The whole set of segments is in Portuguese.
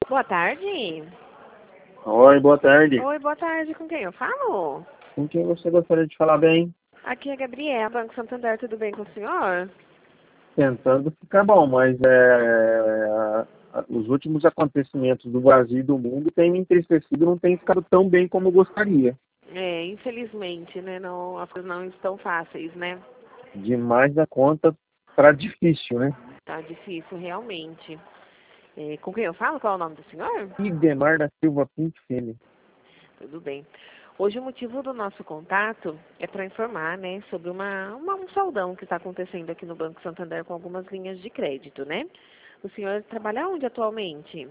Boa tarde. Oi, boa tarde. Oi, boa tarde. Com quem eu falo? Com quem você gostaria de falar bem? Aqui é a Gabriela, Banco Santander. Tudo bem com o senhor? Tentando ficar bom, mas os últimos acontecimentos do Brasil e do mundo têm me entristecido, não têm ficado tão bem como eu gostaria. É, infelizmente, né? Não, as coisas não estão fáceis, né? Demais da conta para difícil, né? Tá difícil, realmente. É, com quem eu falo? Qual é o nome do senhor? Idemar da Silva Pinto Filho. Tudo bem. Hoje o motivo do nosso contato é para informar, né, sobre um saldão que está acontecendo aqui no Banco Santander com algumas linhas de crédito, né? O senhor trabalha onde atualmente?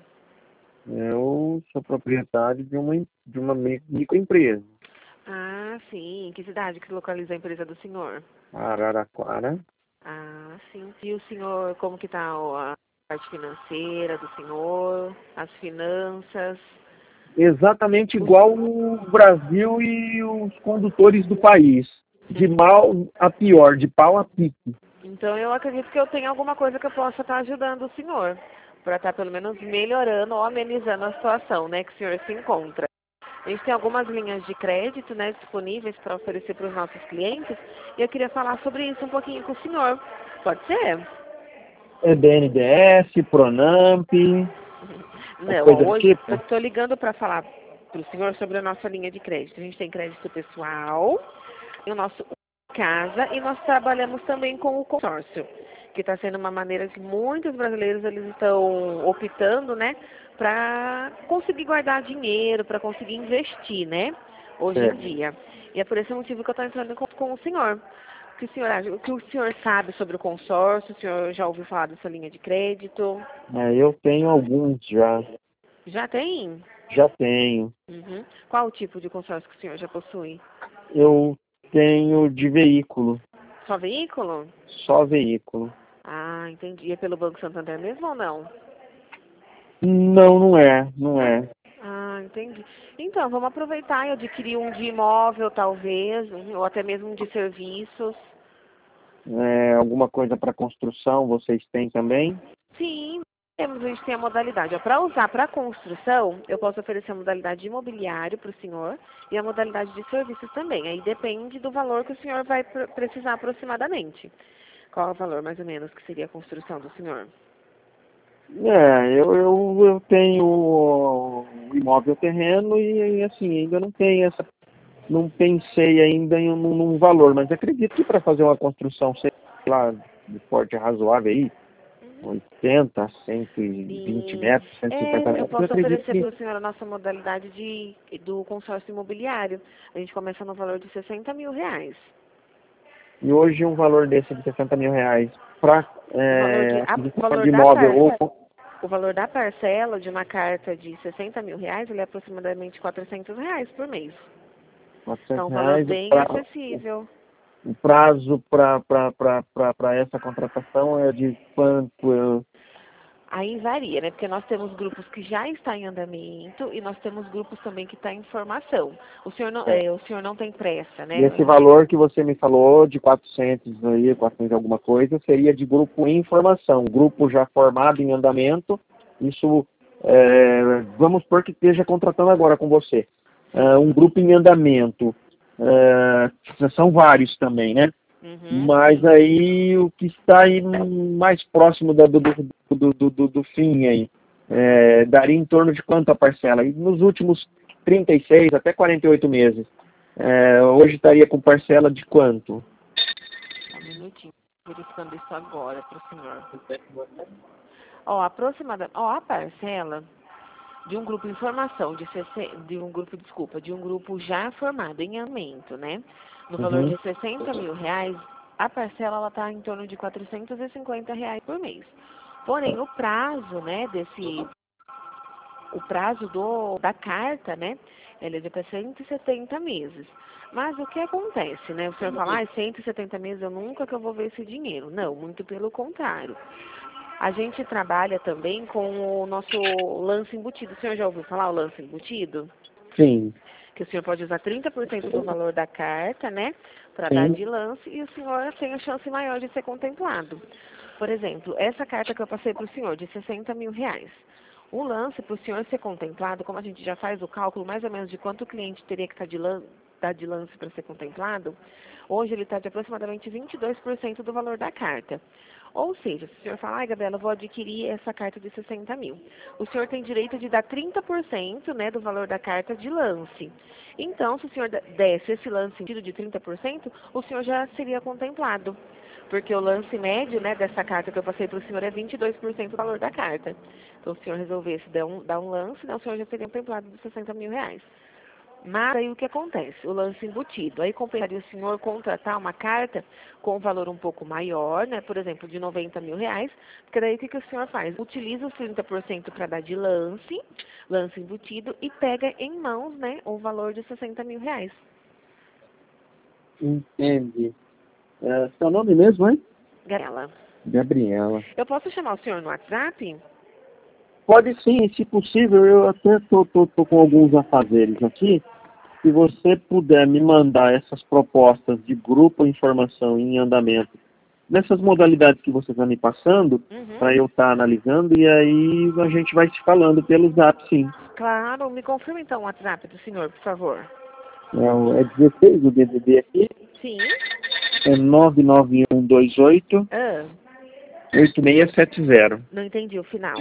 Eu sou proprietário de uma microempresa, Ah, sim. Em que cidade que localiza a empresa do senhor? Araraquara. Ah, sim. E o senhor, como que está a parte financeira do senhor, as finanças? Exatamente Os- igual o Brasil e os condutores do país. De mal a pior, de pau a pique. Então eu acredito que eu tenho alguma coisa que eu possa estar ajudando o senhor, para estar pelo menos melhorando ou amenizando a situação, né, que o senhor se encontra. A gente tem algumas linhas de crédito, né, disponíveis para oferecer para os nossos clientes, e eu queria falar sobre isso um pouquinho com o senhor. Pode ser? É BNDES, Pronamp, Não, ó, coisa do hoje eu tipo? estou ligando para falar para o senhor sobre a nossa linha de crédito. A gente tem crédito pessoal, e o nosso casa, e nós trabalhamos também com o consórcio, que está sendo uma maneira que muitos brasileiros eles estão optando, né, para conseguir guardar dinheiro, para conseguir investir, né, hoje em Certo. dia. E é por esse motivo que eu estou entrando com o senhor. O que o senhor acha? O que o senhor sabe sobre o consórcio? O senhor já ouviu falar dessa linha de crédito? Eu tenho alguns já. Já tem? Já tenho. Uhum. Qual o tipo de consórcio que o senhor já possui? Eu tenho de veículo, Só veículo? só veículo. Ah, entendi. É pelo Banco Santander mesmo ou não? Não, não é, não é. Ah, entendi. Então, vamos aproveitar e adquirir um de imóvel, talvez, ou até mesmo um de serviços. Alguma coisa para construção vocês têm também? Sim, temos, a gente tem a modalidade. Para usar para construção, eu posso oferecer a modalidade de imobiliário para o senhor e a modalidade de serviços também. Aí depende do valor que o senhor vai precisar aproximadamente. Qual é o valor, mais ou menos, que seria a construção do senhor? Eu tenho o imóvel terreno e assim, ainda não tenho não pensei ainda num valor, mas acredito que para fazer uma construção, sei lá, de porte razoável aí, 80, 120 Sim. metros, 150 Eu metros, eu posso acredito oferecer que para o senhor a nossa modalidade do consórcio imobiliário. A gente começa no valor de R$ 60.000. e hoje um valor desse de R$ 60.000 para O aquisição valor de imóvel ou o valor da parcela de uma carta de R$ 60.000, ele é aproximadamente R$ 400 por mês. Então, R$ 400, um valor bem acessível. o prazo para essa contratação é de quanto? Aí varia, né? Porque nós temos grupos que já estão em andamento e nós temos grupos também que estão em formação. O senhor não tem pressa, E né? esse valor que você me falou, de 400 aí, 400 alguma coisa, seria de grupo em formação, grupo já formado em andamento. Isso, vamos supor que esteja contratando agora com você. Um grupo em andamento, são vários também, né? Uhum, Mas sim. aí o que está aí mais próximo do fim aí, daria em torno de quanto a parcela? E nos últimos 36 até 48 meses. Hoje estaria com parcela de quanto? Só um minutinho. Verificando isso agora para o senhor. Ó, a parcela de um grupo em formação, de um grupo já formado em andamento, né? No valor de Uhum. R$ 60.000, a parcela ela está em torno de R$ 450 por mês. Porém, o prazo, né, o prazo da carta, né, ele é de até 170 meses. Mas o que acontece, né? O senhor fala, 170 meses, eu nunca que eu vou ver esse dinheiro. Não, muito pelo contrário. A gente trabalha também com o nosso lance embutido. O senhor já ouviu falar o lance embutido? Sim, Que o senhor pode usar 30% do valor da carta, né, para dar de sim. lance e o senhor tem a chance maior de ser contemplado. Por exemplo, essa carta que eu passei para o senhor, de R$ 60.000, O lance, para o senhor ser contemplado, como a gente já faz o cálculo mais ou menos de quanto o cliente teria que estar dar de lance para ser contemplado, hoje ele está de aproximadamente 22% do valor da carta. Ou seja, se o senhor falar, ai, Gabriela, eu vou adquirir essa carta de 60 mil. O senhor tem direito de dar 30%, né, do valor da carta de lance. Então, se o senhor desse esse lance sentido de 30%, o senhor já seria contemplado. Porque o lance médio, né, dessa carta que eu passei para o senhor é 22% do valor da carta. Então, se o senhor resolvesse dar um lance, né, o senhor já seria contemplado de 60 mil reais. Mas aí o que acontece? O lance embutido. Aí compensaria o senhor contratar uma carta com um valor um pouco maior, né? Por exemplo, de 90 mil reais. Porque daí o que o senhor faz? Utiliza os 30% para dar de lance embutido, e pega em mãos, né, o valor de 60 mil reais. Entendi. Seu nome mesmo, hein? Gabriela. Gabriela. Eu posso chamar o senhor no WhatsApp? Pode sim, se possível, eu até tô com alguns afazeres aqui. Se você puder me mandar essas propostas de grupo informação em andamento, nessas modalidades que você está me passando, para eu estar analisando, e aí a gente vai se falando pelo Zap, sim. Claro, me confirma então o WhatsApp do senhor, por favor. É 16 o DDD aqui. Sim. É 99128 Ah, 8670. não entendi o final.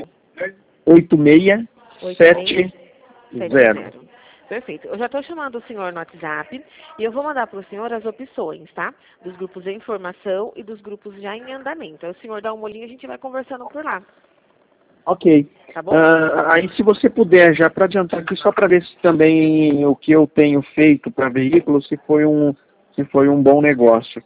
8670. Perfeito. Eu já estou chamando o senhor no WhatsApp e eu vou mandar para o senhor as opções, tá? Dos grupos de informação e dos grupos já em andamento. Aí o senhor dá uma olhinha e a gente vai conversando por lá. Ok. Tá bom? Aí se você puder, já para adiantar aqui, só para ver se também o que eu tenho feito para veículos, se foi um bom negócio.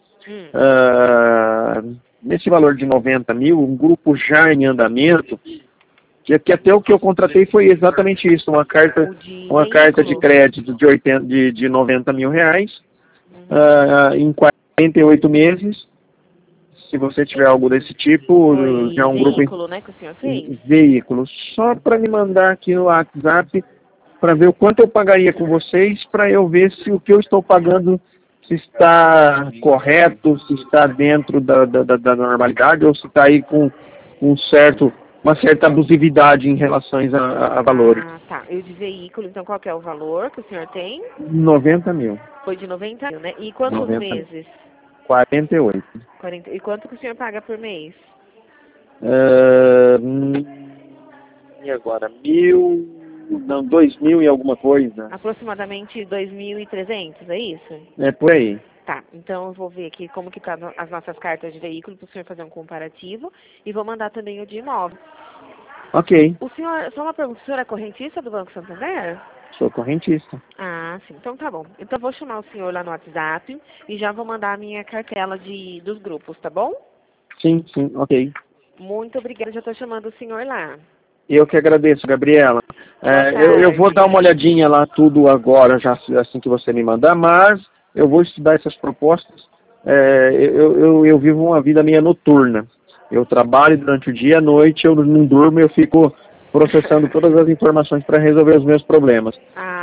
Nesse valor de 90 mil, um grupo já em andamento, que até o que eu contratei foi exatamente isso, uma carta de crédito de 90 mil reais, em 48 meses. Se você tiver algo desse tipo, Foi já é um veículo, né, que o senhor fez? veículo, só para me mandar aqui no WhatsApp, para ver o quanto eu pagaria com vocês, para eu ver se o que eu estou pagando se está correto, se está dentro da normalidade, ou se está aí com uma certa abusividade em relação a valores. Ah, tá. Eu de veículo, então qual que é o valor que o senhor tem? 90 mil. Foi de 90 mil, né? E quantos 90 meses? 48. 40. E quanto que o senhor paga por mês? E agora? 2.000 e alguma coisa. Aproximadamente 2.300, é isso? É por aí. Tá, então eu vou ver aqui como que tá as nossas cartas de veículo para o senhor fazer um comparativo e vou mandar também o de imóvel. Ok. O senhor, só uma pergunta, o senhor é correntista do Banco Santander? Sou correntista. Ah, sim, então tá bom. Então eu vou chamar o senhor lá no WhatsApp e já vou mandar a minha cartela dos grupos, tá bom? Sim, ok. Muito obrigada, já estou chamando o senhor lá. Eu que agradeço, Gabriela. Eu vou dar uma olhadinha lá tudo agora, já assim que você me mandar, mas eu vou estudar essas propostas. Eu vivo uma vida meio noturna. Eu trabalho durante o dia, à noite eu não durmo, eu fico processando todas as informações para resolver os meus problemas.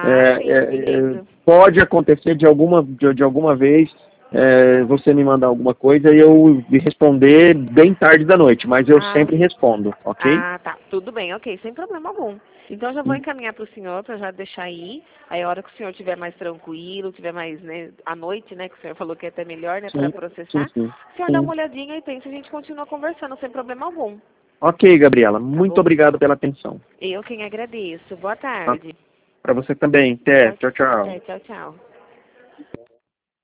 Pode acontecer de alguma vez você me mandar alguma coisa e eu responder bem tarde da noite, mas eu sempre respondo, ok? Ah, tá. Tudo bem, ok, sem problema algum. Então já vou encaminhar para o senhor, para já deixar aí. Aí a hora que o senhor estiver mais tranquilo, tiver mais, né, à noite, né, que o senhor falou que é até melhor, né, para processar. O senhor dá uma olhadinha e pensa, a gente continua conversando sem problema algum. Ok, Gabriela. Muito obrigado pela atenção. Eu quem agradeço. Boa tarde. Para você também. Até. Tchau, tchau. Tchau, tchau.